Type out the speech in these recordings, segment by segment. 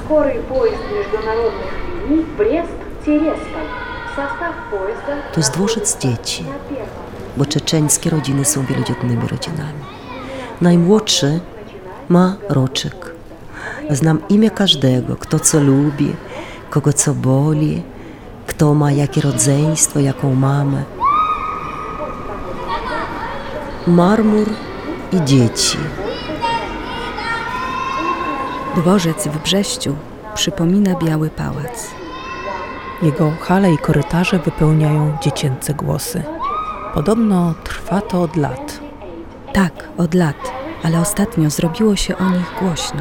Скорый поезд международных линий Брест-Тересполь. Состав поезда... To jest dworzec dzieci, bo czeczeńskie rodziny są wielodzietnymi rodzinami. Najmłodszy ma roczek. Znam imię każdego, kto co lubi, kogo co boli, kto ma jakie rodzeństwo, jaką mamę. Marmur i dzieci. Dworzec w Brześciu przypomina Biały Pałac. Jego hale i korytarze wypełniają dziecięce głosy. Podobno trwa to od lat. Tak, od lat, ale ostatnio zrobiło się o nich głośno.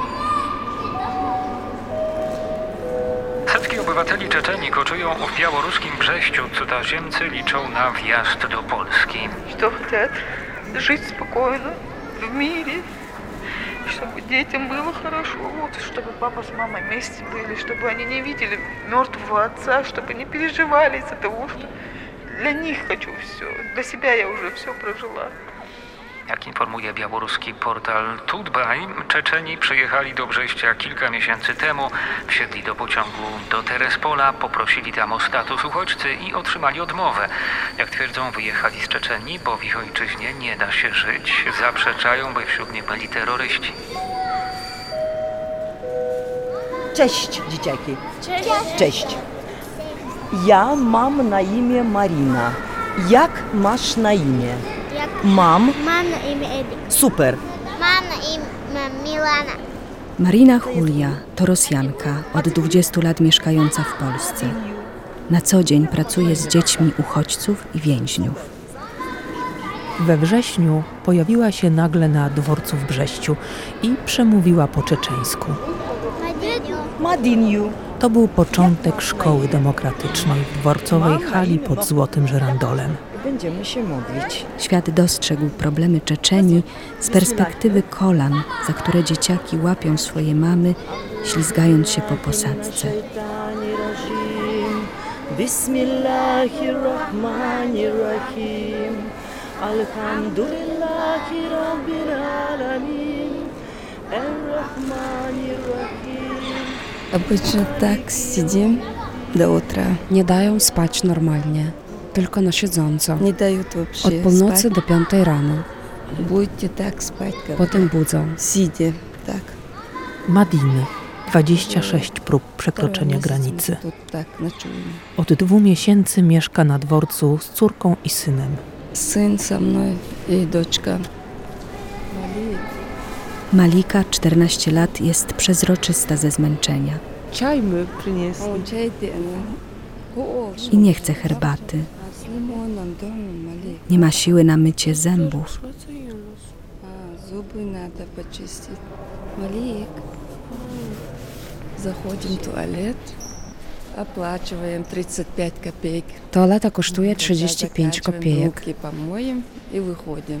Setki obywateli Czeczenii koczują w białoruskim Brześciu. Cudzoziemcy liczą na wjazd do Polski. Что хотят жить спокойно, в мире, чтобы детям было хорошо, вот, чтобы папа с мамой вместе были, чтобы они не видели мертвого отца, чтобы не переживали из-за того, что для них хочу все, для себя я уже все прожила. Jak informuje białoruski portal Tutbaj, Czeczeni przyjechali do Brześcia kilka miesięcy temu, wsiedli do pociągu do Terespola, poprosili tam o status uchodźcy i otrzymali odmowę. Jak twierdzą, wyjechali z Czeczenii, bo w ich ojczyźnie nie da się żyć. Zaprzeczają, by wśród nich byli terroryści. Cześć, dzieciaki. Cześć. Ja mam na imię Marina. Jak masz na imię? Mam na imię Edik. Super. Mam na imię Milana. Marina Julia to Rosjanka, od 20 lat mieszkająca w Polsce. Na co dzień pracuje z dziećmi uchodźców i więźniów. We wrześniu pojawiła się nagle na dworcu w Brześciu i przemówiła po czeczeńsku. Madiniu. To był początek szkoły demokratycznej w dworcowej hali pod Złotym Żyrandolem. Będziemy się modlić. Świat dostrzegł problemy Czeczenii z perspektywy kolan, za które dzieciaki łapią swoje mamy, ślizgając się po posadzce. Bismillahirrahmanirrahim. Alhamdulillahi rabbil alamin. Arrahmanirrahim. Обычно tak сидим do утра. Nie dają spać normalnie, tylko na siedząco. Nie dają вообще Od północy do 5 rano. Будете так спать, как Potem budzą. Сидя, tak. Madiny. 26 prób przekroczenia granicy. Тут так ночуем. Od 2 miesięcy mieszka na dworcu z córką i synem. Сын со мной и дочка. Malika, 14 lat, jest przezroczysta ze zmęczenia. Czaj my przynieśli. I nie chce herbaty. Nie ma siły na mycie zębów. Zuby надо почистить. Малик. Заходим в туалет. Оплачиваем 35 копеек. Toaleta kosztuje 35 kopiejek. Руки помоем и выходим.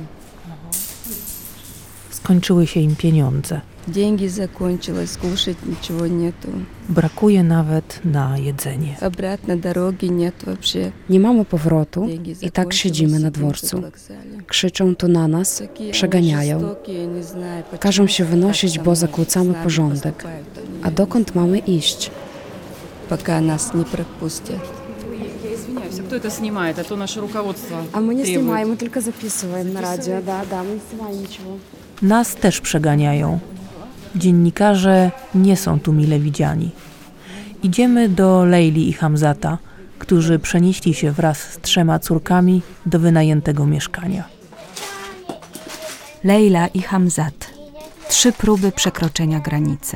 Skończyły się im pieniądze. Деньги закончилось, кушать ничего нету. Brakuje nawet na jedzenie. Обратно дороги нет вообще. Nie mamy powrotu i tak siedzimy na dworcu. Krzyczą tu na nas, przeganiają. Każą się wynosić, bo zakłócamy porządek. A dokąd mamy iść? Пока нас не пропустят. Кто это снимает? А то наше руководство. A my nie требует. sнимаем, my tylko zapisujemy na radio. Da, my nie sнимаем niczego. Nas też przeganiają. Dziennikarze nie są tu mile widziani. Idziemy do Lejli i Hamzata, którzy przenieśli się wraz z 3 córkami do wynajętego mieszkania. Lejla i Hamzat. 3 próby przekroczenia granicy.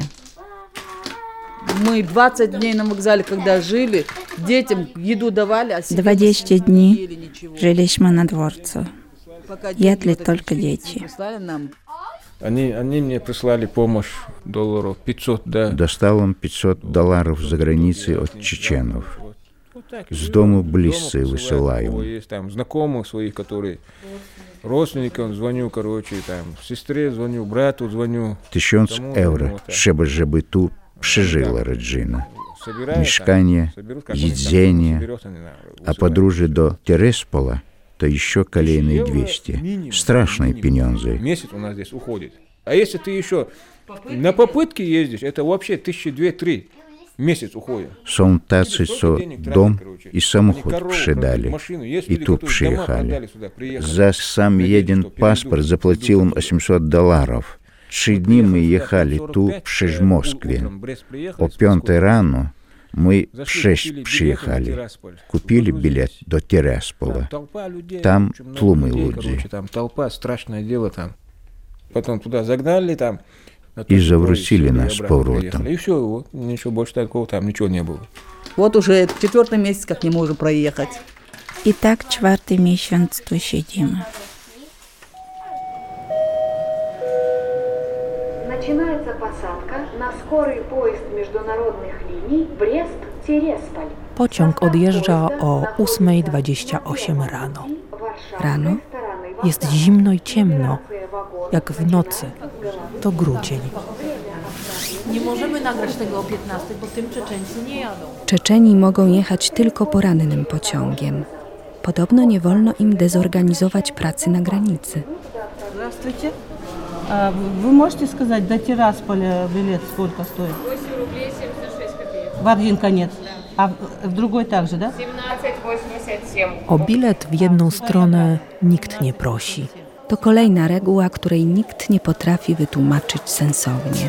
Мы 20 дней на вокзале, когда жили, детям еду давали, а себе 20 не дней ели ничего. Żyliśmy na dworcu. Пока Jedli деньги tylko вот dzieci. прислали нам. Они мне прислали помощь долларов 500, да. Достал он $500 за границей от чеченов. С дому близцы высылаем. Есть там знакомых своих, которые родственникам звоню, короче, там сестре звоню, брату звоню. 1000 euro, żeby tu przeżyła rodzina. Mieszkanie, jedzenie, a podróże do Terespola to еще kolejne 200. Straszne pieniądze. Месяц у нас здесь уходит. А если ты еще на попытки ездишь, это вообще 1200-3 месяц уходит. Są tacy, co dom i samochód sprzedali i tu przyjechali. Za sam jeden paszport zapłaciłem $800. 3 dni my jechali tu przez Moskwę. O 5 rano my w 6 przyjechali. Kupili bilet do Teraspola. Tam tłumy ludzi. Tam толпа, страшное дело там. Потом туда загнали там. I zawrócili nas powrotem. И все, вот, ничего больше такого там ничего не было. Вот уже 4-й месяц как не можем проехать. I tak 4. miesiąc tu siedzimy. Начинается посадка на скорый поезд международных линий Брест-Тересполь. Pociąg odjeżdża o 8:28 rano. Rano? Jest zimno i ciemno, jak w nocy. To grudzień. Nie możemy nagrać tego o 15, bo tym Czeczeńcy nie jadą. Czeczeni mogą jechać tylko porannym pociągiem. Podobno nie wolno im dezorganizować pracy na granicy. Здравствуйте. Вы можете сказать, до Тирасполя билет сколько стоит? 8 рублей 76 копеек. В один конец. А в другой также, да? 17,87. O bilet w jedną stronę nikt nie prosi. To kolejna reguła, której nikt nie potrafi wytłumaczyć sensownie.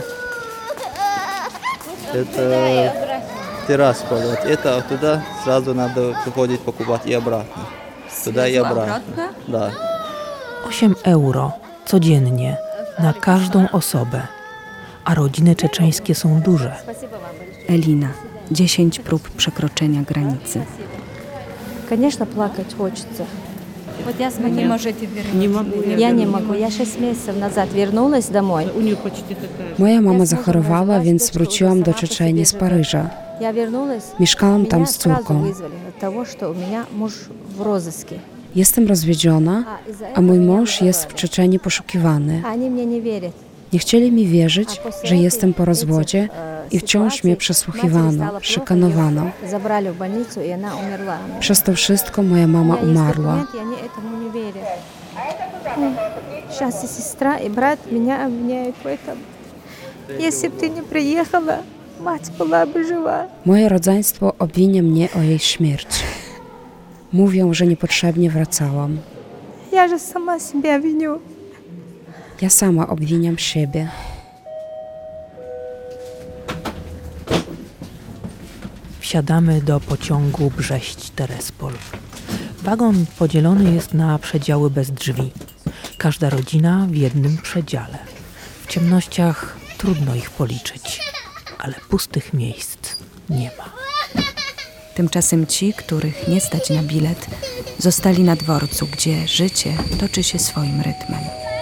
Это Тирасполь. Вот это туда сразу надо приходить покупать и обратно. Туда и обратно. Да. 8 euro codziennie na każdą osobę. A rodziny czeczeńskie są duże. Elina, 10 prób przekroczenia granicy. Конечно, плакать хочется. Вот я смотрю, не можете вернуться? Не могу. Я не могу. Я 6 месяцев назад вернулась домой. У нее почти такая. Moja mama zachorowała, więc wróciłam do Czeczenii z Paryża. Я вернулась. Mieszkałam tam Меня z сразу córką. вызвали от того, что у меня муж в розыске. Jestem rozwiedziona, a mój mąż jest w Czeczenii poszukiwany. Они мне не верят. Nie chcieli mi wierzyć, że jestem po rozwodzie i wciąż mnie przesłuchiwano, szykanowano. Забрали в больницу, и она умерла. Przez to wszystko moja mama umarła. И они этому не верят. Сейчас и сестра, и брат меня обвиняют в этом. Если бы ты не приехала, мать была бы жива. Moje rodzeństwo obwinia mnie o jej śmierć. Mówią, że niepotrzebnie wracałam. Я же сама себя виню. Ja sama obwiniam siebie. Wsiadamy do pociągu Brześć-Terespol. Wagon podzielony jest na przedziały bez drzwi. Każda rodzina w jednym przedziale. W ciemnościach trudno ich policzyć, ale pustych miejsc nie ma. Tymczasem ci, których nie stać na bilet, zostali na dworcu, gdzie życie toczy się swoim rytmem.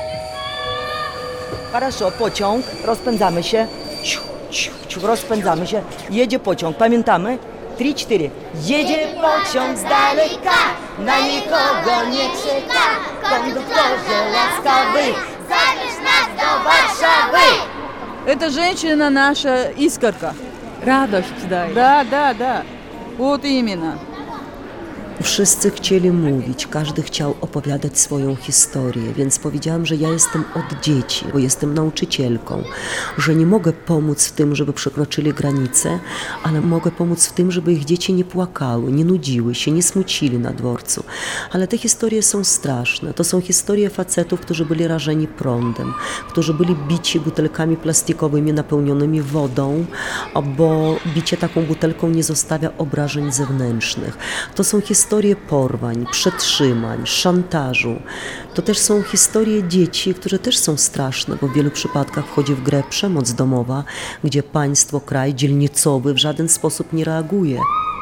Хорошо, pociąg, rozpędzamy się. Rozpędzamy się. Jedzie pociąg, pamiętamy? 3-4. Jedzie pociąg z daleka, na nikogo nie czeka. Konduktorze łaskawy, zabierz nas do Warszawy. Это женщина наша Искорка. Radość daje. Да. Вот именно. Wszyscy chcieli mówić, każdy chciał opowiadać swoją historię, więc powiedziałam, że ja jestem od dzieci, bo jestem nauczycielką, że nie mogę pomóc w tym, żeby przekroczyli granicę, ale mogę pomóc w tym, żeby ich dzieci nie płakały, nie nudziły się, nie smucili na dworcu. Ale te historie są straszne. To są historie facetów, którzy byli rażeni prądem, którzy byli bici butelkami plastikowymi napełnionymi wodą, bo bicie taką butelką nie zostawia obrażeń zewnętrznych. To są historie porwań, przetrzymań, szantażu. To też są historie dzieci, które też są straszne, bo w wielu przypadkach wchodzi w grę przemoc domowa, gdzie państwo, kraj dzielnicowy w żaden sposób nie reaguje.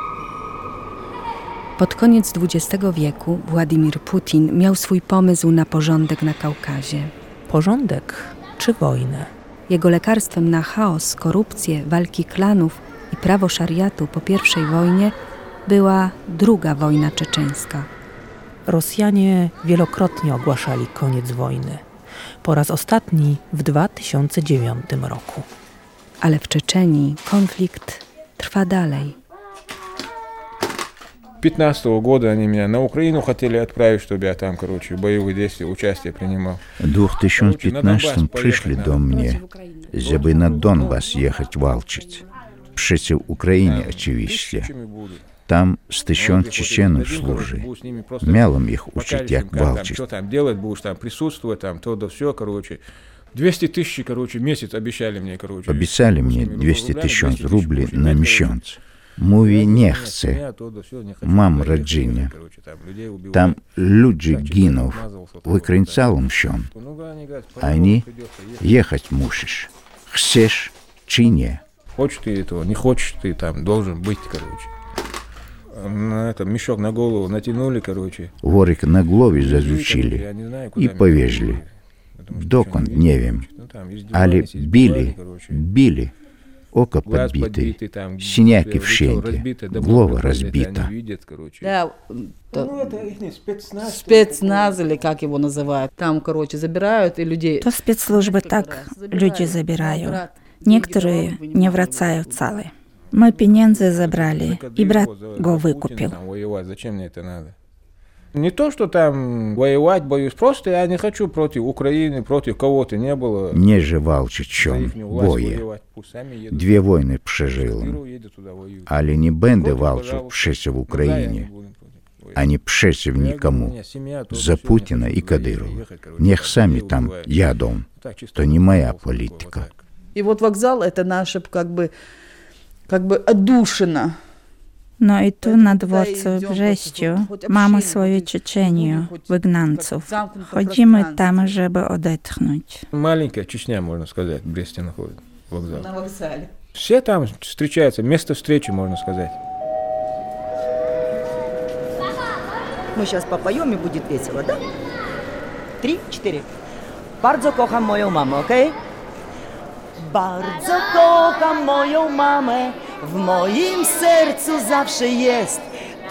Pod koniec XX wieku Władimir Putin miał swój pomysł na porządek na Kaukazie. Porządek czy wojnę? Jego lekarstwem na chaos, korupcję, walki klanów i prawo szariatu po I wojnie była II wojna czeczeńska. Rosjanie wielokrotnie ogłaszali koniec wojny. Po raz ostatni w 2009 roku. Ale w Czeczenii konflikt trwa dalej. 2015 года они меня на Украину хотели отправить, чтобы я там, в боевых действиях участие принимал. В 2015 пришли до mnie, żeby na Donbas jechać walczyć. Przeciw Ukrainie oczywiście. Tam z 1000 Czeczenów służy. Miałem ich uczyć, jak walczyć. Что там делать будешь, там присутствовать, там то да все, 200 000, в месяц обещали мне, Обещали мне 200 000 рублей на месяц. Mówi, nie chcę. Mam rodzinę. Tam ludzie giną. Wykręcałem się. Они ехать musisz. Chcesz czy nie? Хочешь ты этого, не хочешь ты там, должен быть, На этом мешок на голову натянули, Worek na głowie zarzucili i powieźli. Dokąd, nie wiem. Ale bili. Oko podbite, siniaki wszędzie, głowa rozbita. Да, спецназ, или как его называют. Там, забирают и людей. To specслужby tak ludzi zabierają. Niektórzy nie wracają wcale. My pieniądze zabrali i brat go wykupił. Не то, что там воевать боюсь, просто я не хочу против Украины, против кого-то не было. Nie, że walczyć się, boję. 2 wojny przeżyłem, ale nie będę walczył przeciw Ukrainie, ani przeciw nikomu, za Putina i Kadyrowa. Niech sami tam jadą, to nie moja polityka. И вот вокзал — это наша как бы отдушина. No i tu na dworcu w Brześciu mamy swoją Czeczenię, wygnańców. Chodzimy tam, żeby odetchnąć. Маленькая Чечня, можно сказать, в Бресте находится вокзал. На вокзале. Все там встречаются, место встречи, можно сказать. Мы сейчас попоем и будет весело, да? 3, 4. Bardzo kocham moją mamę, okej? Bardzo kocham moją mamę, w moim sercu zawsze jest.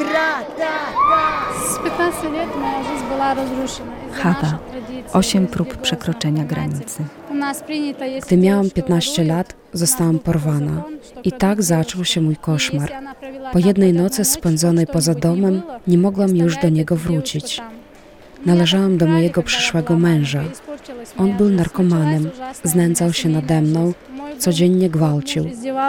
С 15 лет моя жизнь была разрушена. Chata. 8 prób przekroczenia granicy. Gdy miałam 15 lat, zostałam porwana. I tak zaczął się mój koszmar. Po jednej nocy spędzonej poza domem nie mogłam już do niego wrócić. Należałam do mojego przyszłego męża. On był narkomanem, znęcał się nade mną, codziennie gwałcił.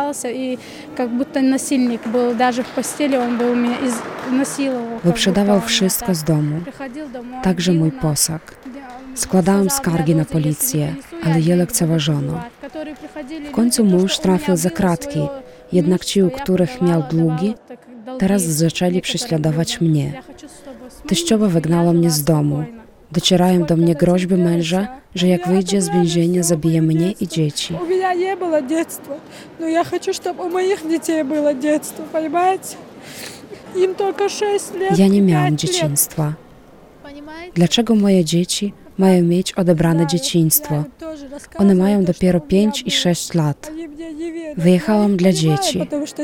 Wyprzedawał wszystko z domu, także mój posag. Składałam skargi na policję, ale je lekceważono. W końcu mąż trafił za kratki, jednak ci, u których miał długi, teraz zaczęli prześladować mnie. Teściowa wygnała mnie z domu. Docierają do mnie groźby męża, że jak wyjdzie z więzienia, zabije mnie i dzieci. У меня не было детства, но я хочу, чтобы у моих детей было детство, понимаете? Им только 6 лет. Ja nie miałam dzieciństwa. Dlaczego moje dzieci mają mieć odebrane dzieciństwo? One mają dopiero 5 i 6 lat. Wyjechałam dla dzieci.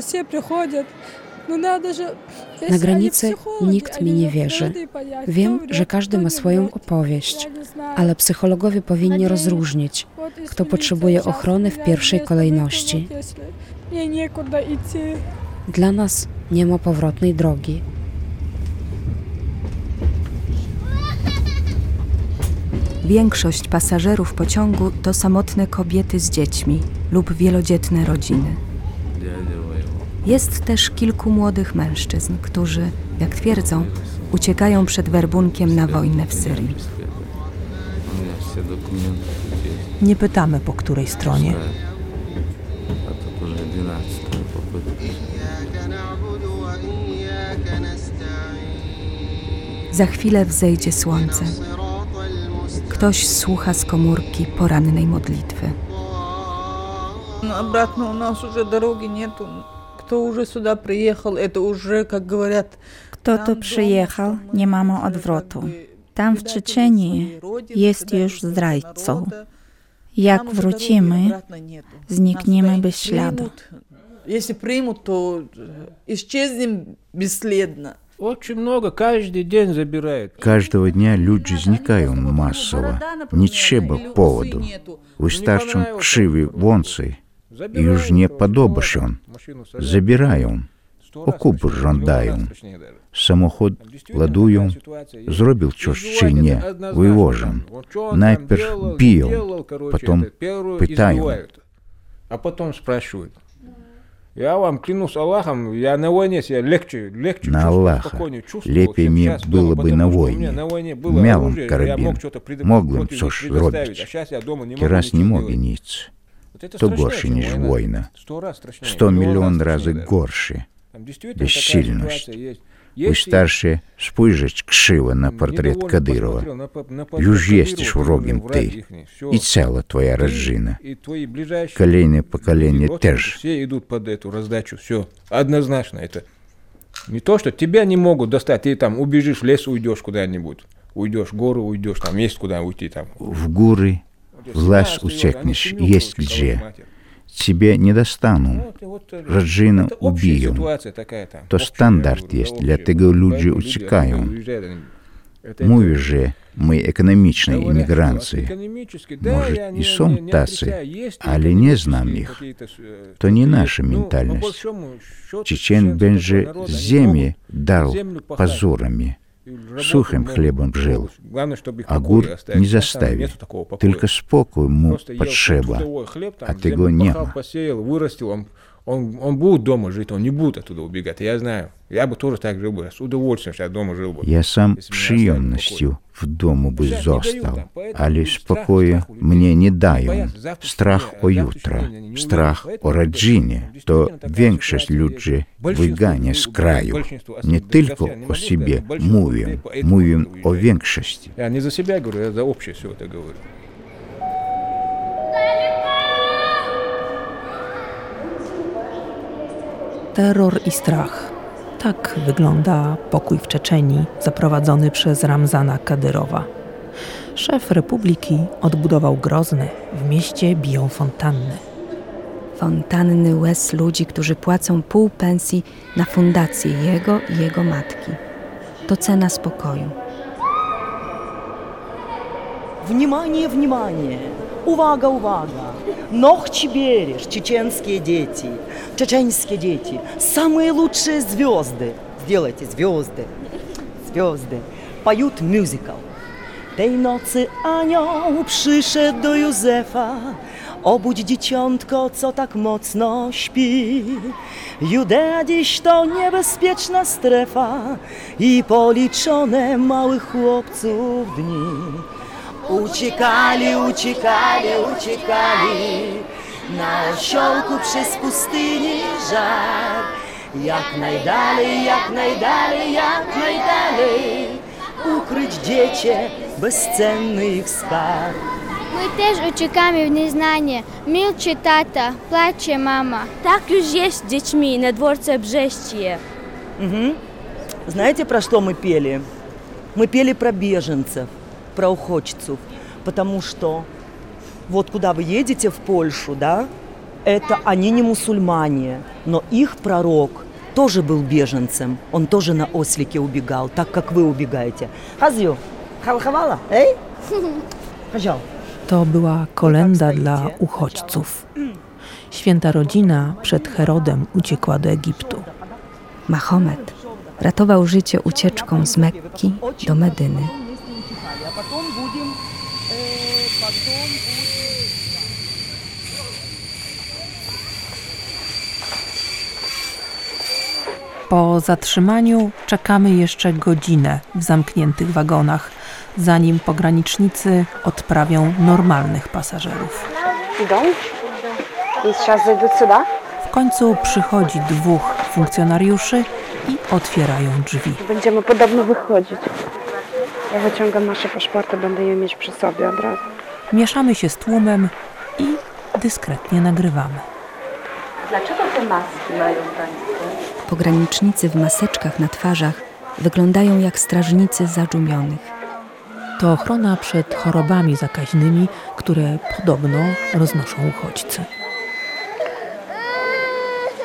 Na granicy nikt mi nie wierzy. Wiem, że każdy ma swoją opowieść, ale psychologowie powinni rozróżnić, kto potrzebuje ochrony w pierwszej kolejności. Dla nas nie ma powrotnej drogi. Większość pasażerów pociągu to samotne kobiety z dziećmi lub wielodzietne rodziny. Jest też kilku młodych mężczyzn, którzy, jak twierdzą, uciekają przed werbunkiem na wojnę w Syrii. Nie pytamy, po której stronie. Za chwilę wzejdzie słońce. Ktoś słucha z komórki porannej modlitwy. Обратно у нас уже дороги нету. Кто уже сюда приехал, это уже, как говорят... Kto tu przyjechał, nie mamy odwrotu. Tam w Czeczenii jest już zdrajcą. Jak wrócimy, znikniemy bez śladu. Если примут, то исчезнем бесследно. Очень много, каждый день забирают. Каждого дня люди зникаją masowo. Nie trzeba powodu. Wystarczą krzywi wąsy. I już nie podoba się. Zabierają. Окуп жондаją. Samochód ładują, zrobił coś czy nie, wywożą. Najpierw biją, potem pytają. A potem spрашивают. Ja wam клянусь Аллахом, я на войне себя легче На Аллаха, lepiej mi byłoby na wojnie. Miałem karabin, mogłem coś zrobić. Teraz nie mogę nic. To gorsze niż wojna. 100 milionów razy gorsze. Bezsilność. Wystarczy spojrzeć krzywo na portret Kadyrowa. Już jesteś wrogiem ty i cała twoja rodzina. Kolejne pokolenie też. Все идут под эту раздачу, все. Однозначно это. Не то, что тебя не могут достать, ты там убежишь в лес, уйдешь куда-нибудь. Уйдешь в горы, уйдешь, там есть куда уйти. Там. В горы, в лес утекнешь, есть где. Ciebie nie dostaną. Rodzinę ubiją. To standard jest, dlatego ludzie uciekają. Mówię, że my ekonomiczne imigranci. Może i są tacy, ale nie znam ich. To nie nasza mentalność. Czeczen będzie ziemię dał pazurami. Suchym chlebem żył, a gór nie zostawi, tylko spokój mu potrzeba, a tego nie ma. Он будет дома жить, он не будет оттуда убегать, я знаю. Я бы тоже так жил бы, с удовольствием сейчас дома жил бы. Ja sam przyjemnością w domu by został, ale spokoju mnie nie dają. Strach o jutro, strach o rodzinie, to większość ludzi wygania z kraju. Nie tylko o sobie mówię o większości. Ja nie za siebie говорю, я за общее все это говорю. Terror i strach. Tak wygląda pokój w Czeczenii zaprowadzony przez Ramzana Kadyrowa. Szef republiki odbudował Grozny. W mieście biją fontanny. Fontanny łez ludzi, którzy płacą pół pensji na fundację jego i jego matki. To cena spokoju. Внимание, внимание! Увага, увага! Ногти берешь, чеченские дети, чеченские дети, самые лучшие звезды. Сделайте звезды, звезды. Поют мюзикл. Tej nocy anioł przyszedł do Józefa. Obudź dzieciątko, co tak mocno śpi. Judea dziś to niebezpieczna strefa i policzone małych chłopców dni. Uciekali, uciekali, uciekali na osiołku przez pustynię żar. Jak najdalej, jak najdalej, jak najdalej ukryć dziecię bezcenny ich skarb. Мы też uciekamy w nieznanie. Milczy tata, płacze mama. Tak już jest z dziećmi na dworce Brzestie. Знаете, про что мы пели? Мы пели про беженцев, про уходцев, потому что вот куда вы едете в Польшу, да, это они не мусульмане, но их пророк тоже был беженцем, он тоже на ослике убегал, так как вы убегаете. Хазю, халхавала, эй? Хазял. To była kolenda dla uchodźców. Święta rodzina przed Herodem uciekła do Egiptu. Mahomet ratował życie ucieczką z Mekki do Medyny. Po zatrzymaniu czekamy jeszcze godzinę w zamkniętych wagonach, zanim pogranicznicy odprawią normalnych pasażerów. Idą? I teraz zejdą сюда? W końcu przychodzi dwóch funkcjonariuszy i otwierają drzwi. Będziemy podobno wychodzić. Ja wyciągam nasze paszporty, będę je mieć przy sobie od razu. Mieszamy się z tłumem i dyskretnie nagrywamy. Dlaczego te maski mają państwo? Pogranicznicy w maseczkach na twarzach wyglądają jak strażnicy zadżumionych. To ochrona przed chorobami zakaźnymi, które podobno roznoszą uchodźcy.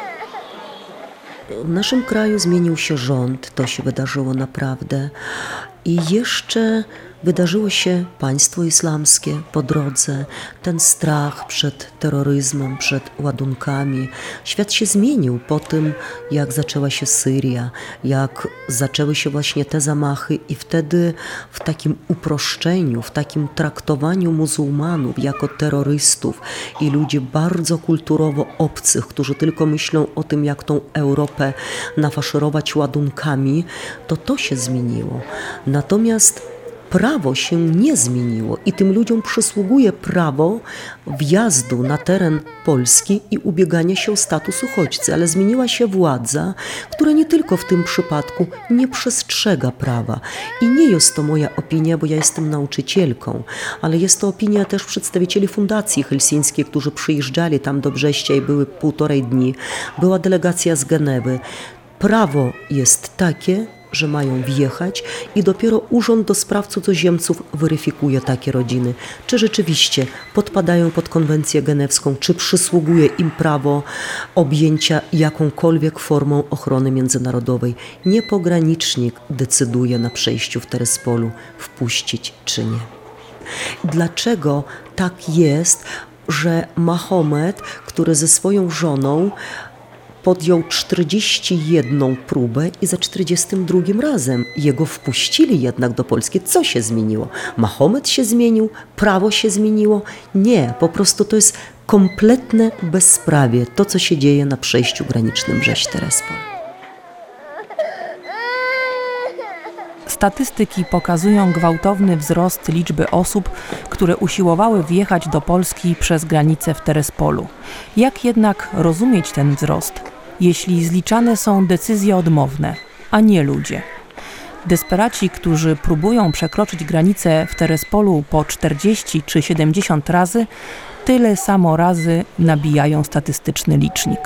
W naszym kraju zmienił się rząd, to się wydarzyło naprawdę. I jeszcze wydarzyło się państwo islamskie po drodze, ten strach przed terroryzmem, przed ładunkami. Świat się zmienił po tym, jak zaczęła się Syria, jak zaczęły się właśnie te zamachy i wtedy w takim uproszczeniu, w takim traktowaniu muzułmanów jako terrorystów i ludzi bardzo kulturowo obcych, którzy tylko myślą o tym, jak tą Europę nafaszerować ładunkami, to się zmieniło. Natomiast prawo się nie zmieniło i tym ludziom przysługuje prawo wjazdu na teren Polski i ubiegania się o status uchodźcy, ale zmieniła się władza, która nie tylko w tym przypadku nie przestrzega prawa. I nie jest to moja opinia, bo ja jestem nauczycielką, ale jest to opinia też przedstawicieli Fundacji Helsińskiej, którzy przyjeżdżali tam do Brześcia i były 1,5 dni. Była delegacja z Genewy. Prawo jest takie, że mają wjechać i dopiero Urząd do Spraw Cudzoziemców weryfikuje takie rodziny, czy rzeczywiście podpadają pod konwencję genewską, czy przysługuje im prawo objęcia jakąkolwiek formą ochrony międzynarodowej. Nie pogranicznik decyduje na przejściu w Terespolu, wpuścić czy nie. Dlaczego tak jest, że Mahomet, który ze swoją żoną podjął 41 próbę i za 42 razem jego wpuścili jednak do Polski. Co się zmieniło? Mahomet się zmienił? Prawo się zmieniło? Nie, po prostu to jest kompletne bezprawie, to co się dzieje na przejściu granicznym Brześć-Terespol. Statystyki pokazują gwałtowny wzrost liczby osób, które usiłowały wjechać do Polski przez granicę w Terespolu. Jak jednak rozumieć ten wzrost, jeśli zliczane są decyzje odmowne, a nie ludzie? Desperaci, którzy próbują przekroczyć granicę w Terespolu po 40 czy 70 razy, tyle samo razy nabijają statystyczny licznik.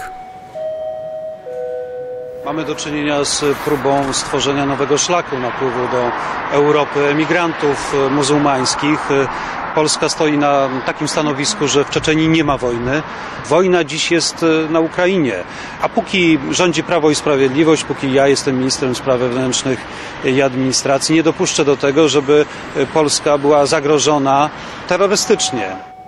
Mamy do czynienia z próbą stworzenia nowego szlaku napływu do Europy emigrantów muzułmańskich. Polska stoi na takim stanowisku, że w Czeczenii nie ma wojny. Wojna dziś jest na Ukrainie. A póki rządzi Prawo i Sprawiedliwość, póki ja jestem ministrem spraw wewnętrznych i administracji, nie dopuszczę do tego, żeby Polska była zagrożona terrorystycznie.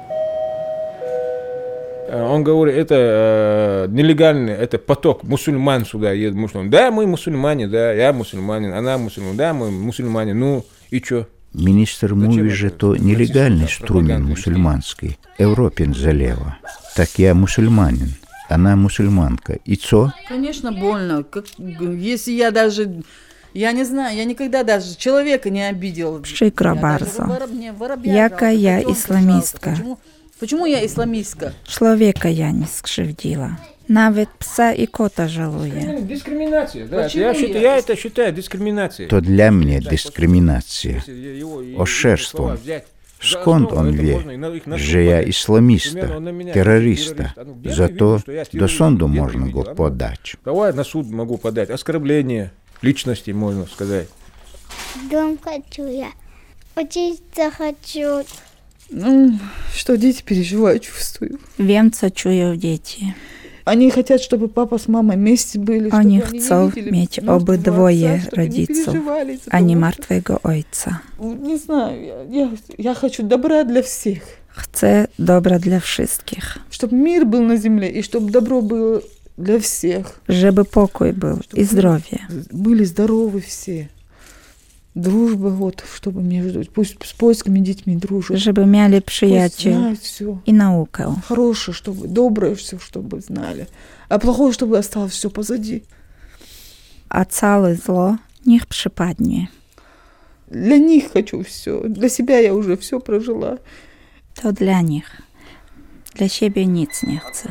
Он говорит, это нелегальный, это поток мусульман сюда едет. Да, мы мусульмане, да, я мусульманин, она мусульманин, да, мы мусульмане, ну и чё? Minister mówi, że to nielegalny strumień musulmański. Europin zalewa. Tak ja musulmanin, она musulmanka. I co? Конечно, больно. Если я даже... Я не знаю, я никогда даже человека не обидел. Przykro bardzo. Jaka ja islamistka. Почему я исламистка? Człowieka ja nie skrzywdziła. Nawet psa i kota żaluję. Dyskryminacja, да. Я это считаю дискриминацией. To dla mnie dyskryminacja. Oszczerstwo. Skąd on wie, że ja islamista, terrorysta? Za to do sądu można go podać. Давай на суд могу подать. Оскорбление личности, можно сказать. Дом хочу я. Учиться хочу. Ну, что дети переживают, чувствую. Wiem, co czują dzieci. Они хотят, чтобы папа с мамой вместе были. Oni chcą mieć obydwoje rodziców, a nie martwego ojca. Не знаю, я хочу добра для всех. Chcę dobra dla wszystkich. Чтобы мир был на земле и чтобы добро было для всех. Żeby pokój był i zdrowie. Были здоровы все. Дружба, вот, чтобы между, пусть с польскими детьми дружат. Żeby mieli przyjaciół i naukę. Хорошее, чтобы, доброе все, чтобы знали. А плохое, чтобы осталось все позади. A całe zło niech przypadnie. Для них хочу все. Для себя я уже все прожила. To dla nich. Dla siebie nic nie chcę.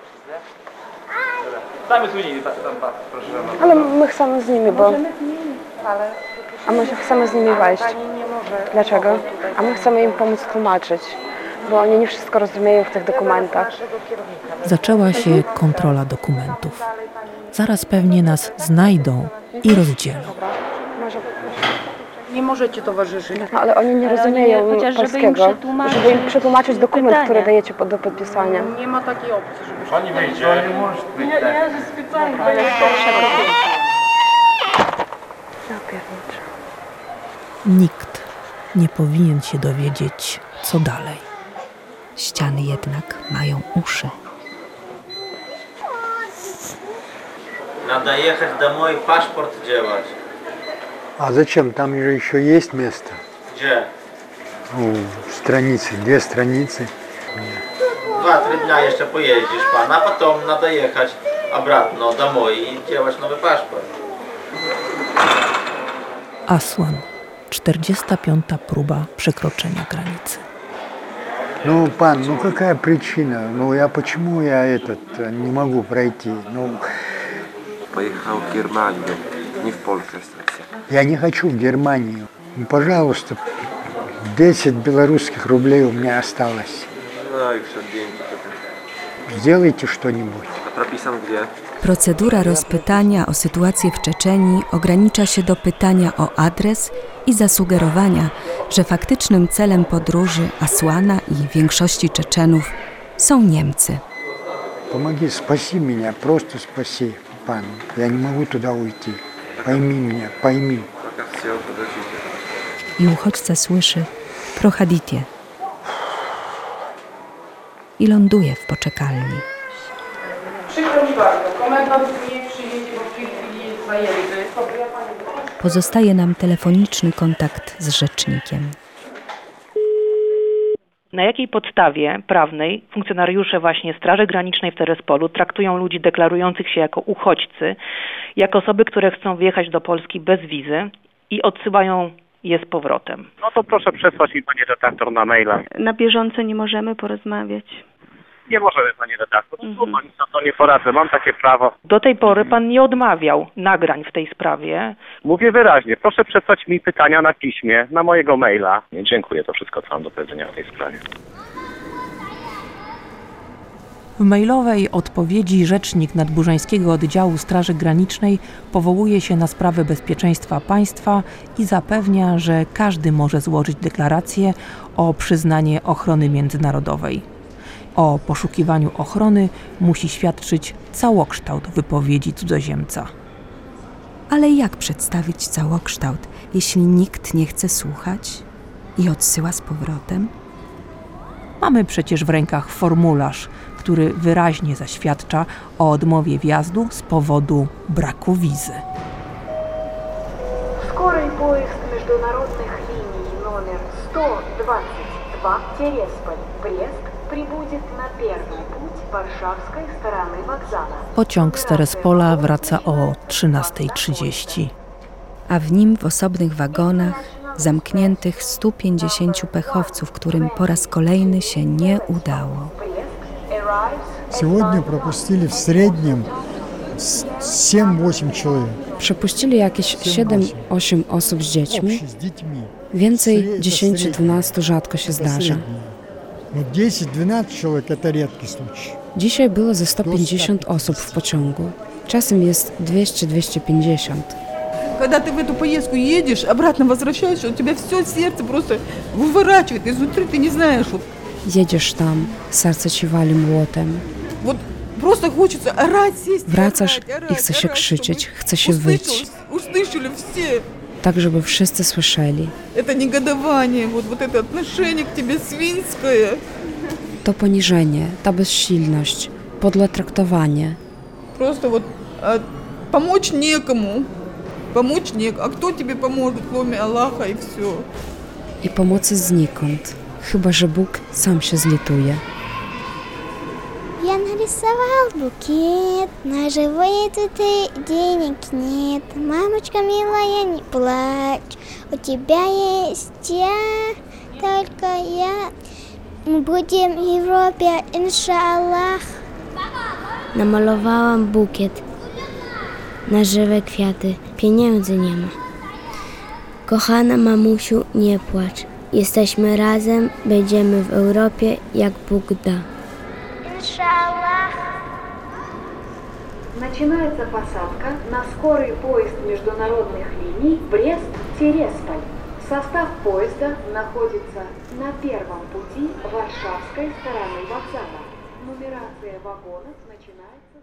Ale my chcemy z nimi, bo... A my chcemy z nimi wejść. Dlaczego? A my chcemy im pomóc tłumaczyć, bo oni nie wszystko rozumieją w tych dokumentach. Zaczęła się kontrola dokumentów. Zaraz pewnie nas znajdą i rozdzielą. Nie możecie towarzyszyć. No, ale oni nie rozumieją polskiego, żeby im przetłumaczyć dokument, który dajecie do podpisania. Nie ma takiej opcji, żeby... Pani wyjdzie, ale nie może być. Ja że specjalnie. Ja pierniczę. Nikt nie powinien się dowiedzieć, co dalej. Ściany jednak mają uszy. Надо ехать домой, паспорт делать. А зачем? Там же еще есть место. Где? Ну, страницы, 2 страницы. 2-3 дня jeszcze pojeździsz pan, a potem надо ехать обратно домой и делать новый паспорт. Aswan. 45. próba przekroczenia granicy. Ну, пан, ну какая причина? Ну, почему я не могу пройти? Ну, Поехал в Германию, не в Польшу остался. я не хочу в Германию. Ну, пожалуйста, 10 белорусских рублей у меня осталось. No i все, деньги только. Сделайте что-нибудь. A прописан где? Procedura rozpytania o sytuację w Czeczenii ogranicza się do pytania o adres i zasugerowania, że faktycznym celem podróży Asłana i większości Czeczenów są Niemcy. Помоги, спаси меня, просто спаси, пан. Я не могу туда уйти. Пойми меня, пойми. Пока все, подождите. I uchodźca słyszy prochaditie i ląduje w poczekalni. Przykro mi bardzo, komendant nie przyjedzie, bo w tej chwili jest zajęty. Pozostaje nam telefoniczny kontakt z rzecznikiem. Na jakiej podstawie prawnej funkcjonariusze właśnie Straży Granicznej w Terespolu traktują ludzi deklarujących się jako uchodźcy, jako osoby, które chcą wjechać do Polski bez wizy i odsyłają je z powrotem? No to proszę przesłać mi, pani redaktor, na maila. Na bieżąco nie możemy porozmawiać. Nie możemy, pani redaktor. Trudno, nic na to nie poradzę, mam takie prawo. Do tej pory pan nie odmawiał nagrań w tej sprawie. Mówię wyraźnie, proszę przesłać mi pytania na piśmie, na mojego maila. Dziękuję, to wszystko, co mam do powiedzenia w tej sprawie. W mailowej odpowiedzi rzecznik Nadburzańskiego Oddziału Straży Granicznej powołuje się na sprawę bezpieczeństwa państwa i zapewnia, że każdy może złożyć deklarację o przyznanie ochrony międzynarodowej. O poszukiwaniu ochrony musi świadczyć całokształt wypowiedzi cudzoziemca. Ale jak przedstawić całokształt, jeśli nikt nie chce słuchać i odsyła z powrotem? Mamy przecież w rękach formularz, który wyraźnie zaświadcza o odmowie wjazdu z powodu braku wizy. Скорый поезд международных линий номер 122 Тересполь-Брест прибудет на первый путь warszawskiej стороны вокзала. Pociąg z Terespola wraca o 13:30. A w nim w osobnych wagonach zamkniętych 150 pechowców, którym po raz kolejny się nie udało. Сегодня пропустили в среднем 7-8 человек. Przepuścili jakieś 7-8 osób z dziećmi. Więcej 10-12 rzadko się zdarza. 10-12 человек это редкий случай. Dzisiaj było ze 150 osób w pociągu. Czasem jest 200-250. Когда ты в эту поездку едешь, обратно возвращаешься, у тебя все сердце просто выворачивает изнутри, ты не знаешь. Jedziesz tam, serce ci wali młotem. Вот просто хочется орать, сесть. Wracasz i chce się krzyczeć, chce się wyć. Услышали все. Tak, żeby wszyscy słyszeli. Это негодование, вот это отношение к тебе свинское. To poniżenie, ta bezsilność, podłe traktowanie. Просто вот помочь некому. Помочь некому. А кто тебе поможет, кроме Аллаха, и все. I pomocy znikąd, chyba że Bóg sam się zlituje. Я нарисовал букет, на живые цветы денег нет. Мамочка милая, не плачь, у тебя есть я, только я. Мы будем в Европе, иншаллах. Namalowałam bukiet na żywe kwiaty. Pieniędzy nie ma. Kochana mamusiu, nie płacz. Jesteśmy razem, będziemy w Europie, jak Bóg da. Начинается посадка на скорый поезд международных линий Брест-Тересполь. Состав поезда находится на первом пути Варшавской стороны вокзала. Нумерация вагонов начинается